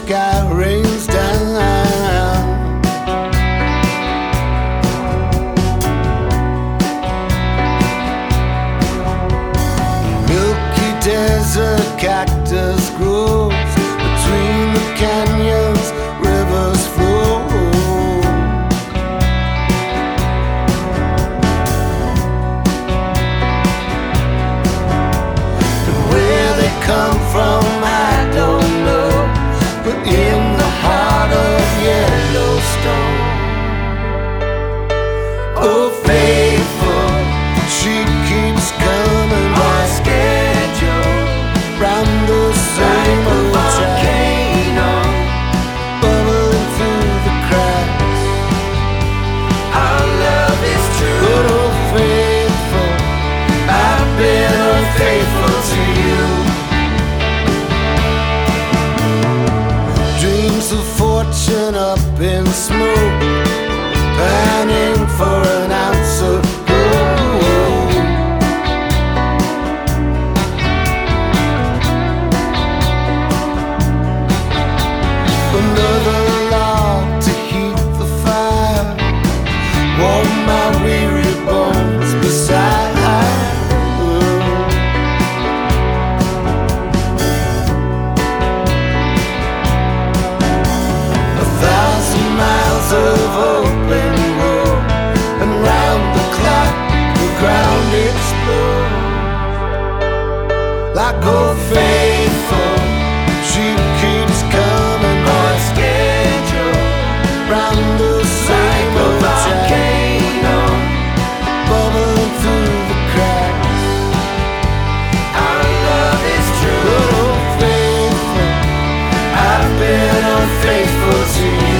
sky rains down. Milky desert cactus grows between the canyons, rivers flow. And where they come from I don't know, but in the heart of Yellowstone. Oh, faithful, she keeps coming on schedule, round the same old volcano, bubbling through the cracks. Our love is true. But oh, faithful, I've been unfaithful to you. Dreams of fortune up in smoke, panning for an ounce of gold. Another log to heat the fire, warm my weary bones beside. Of open road, and round the clock the ground explodes. Like old faithful, she keeps coming on schedule, round the same old volcano, bubbling through the cracks. Our love is true. But oh, faithful, I've been unfaithful to you.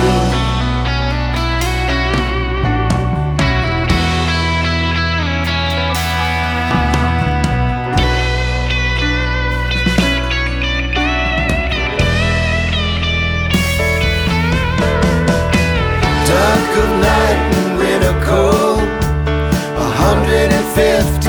Dark of night and winter cold, 150